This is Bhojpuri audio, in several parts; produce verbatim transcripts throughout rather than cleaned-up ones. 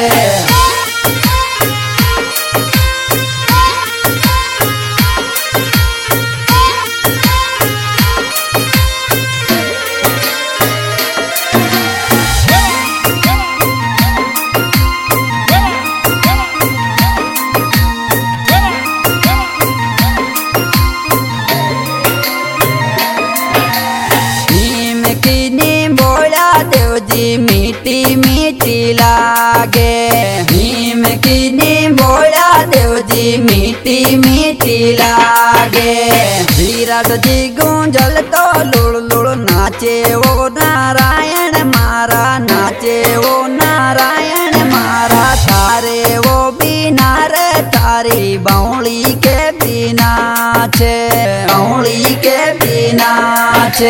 मीठी मीठी लागे भीम की बोला देव जी मीठी मीठी लागे विराट जी गूंजल तो लुड़ लुड़ नाचे वो नारायण मारा नाचे वो नारायण मारा थारे वो बिना रे तारी बाउली के बिना छे बाउली के बिना छे।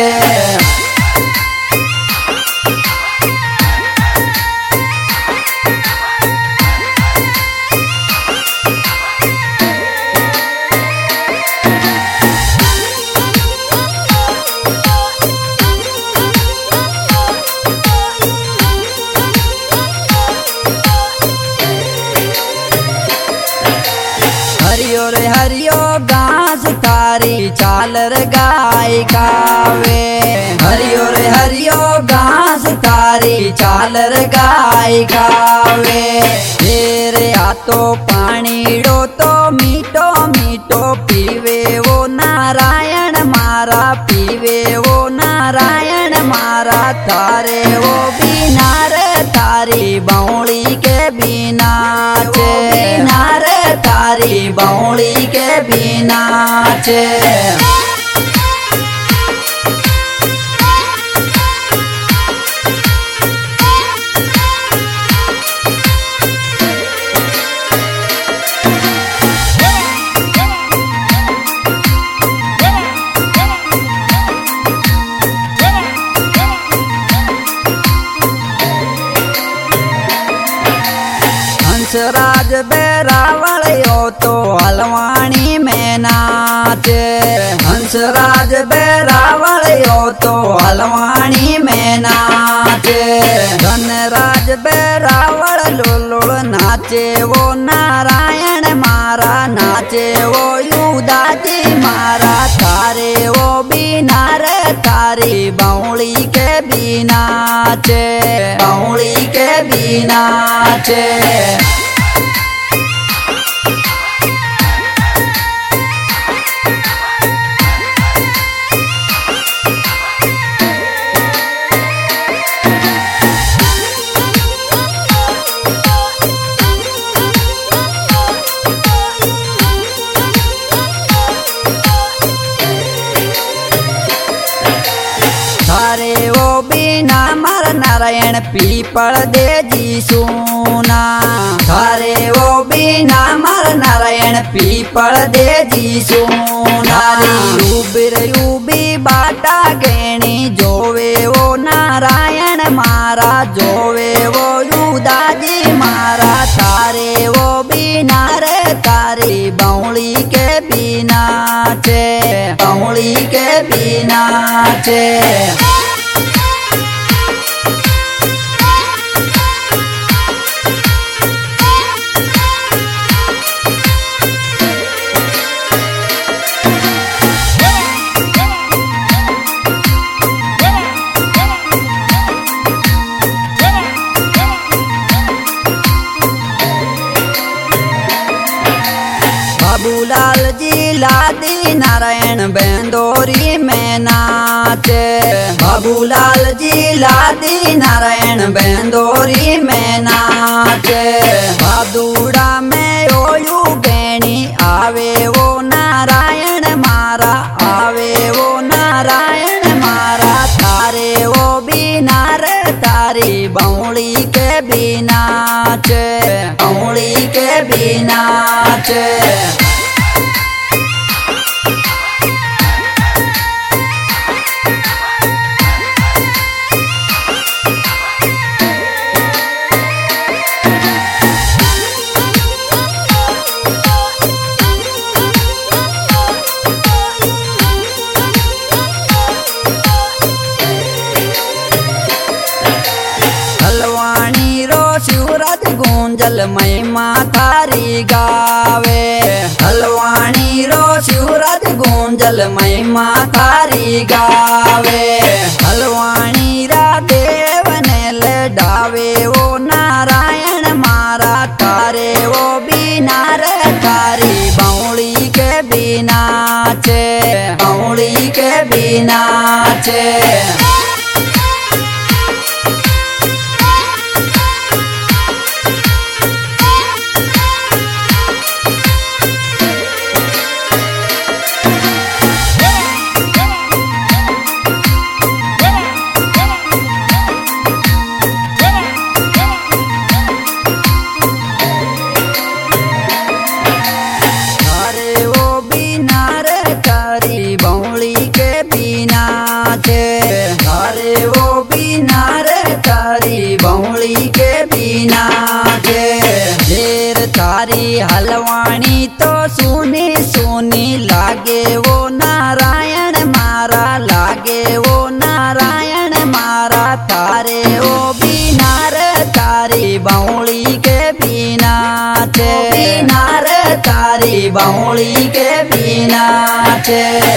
हरियो रे हरियो घास थारी चालर गाय गावे हरियो रे हरियो घास थारी चालर गाय गावे तेरे हाथों पानी डो तो मीठो मीठो पीवे वो नारायण मारा पीवे वो नारायण मारा थारे वो बिना रे थारी बाउली के बिना छे बिना रे तारी बाउली के बिना छे। हंसराज बेरावल यो तो हलवानी में नाचे हंसराज बेरावल यो तो हलवानी में नाचे धनराज बेरावल लुलुल नाचे वो नारायण मारा नाचे वो युदाजी मारा थारे वो बिना रे थारी बाउली के बिना छे बाउली के बिना छे। थारे वो बिना मर नारायण पीपल दे जी सोना थारे वो बिना मर नारायण पीपल दे जी सोना यूबी यूबी बाटा गेणी जोवे वो नारायण मारा जोवे वो युदाजी मारा थारे वो बिना रे तारी बाउली के बिना छे बाउली के बिना छे। बाबूलाल जी लादी नारायण बेंदोरी में नाचे बाबूलाल जी लादी नारायण बेंदोरी में नाचे भादुड़ा में ओयू बेणी आवे वो नारायण मारा आवे वो नारायण मारा थारे वो बिना रे तारी बाउली के बिना छे बाउली के बिना छे। हलवानी रो शिवराज गो गुंजल महिमा थारी गावे। हलवाणी रो शिवराज गुंजल महिमा थारी गावे। हलवाणी रा देव ने लडावे ओ नारायण मारा तारे वो बिना रे तारी बावली के बिना चे बावली के बिना चे। बावली के बिना चे अरे वो बिना रे तारी बावली के बिना चे। ढेर तारी हलवाणी तो सुनी सुनी लागे वो नारायण मारा लागे वो नारायण मारा तारे वो बिना रे तारी बावली के बिना चे बिना रे तारी बावली के बिना चे।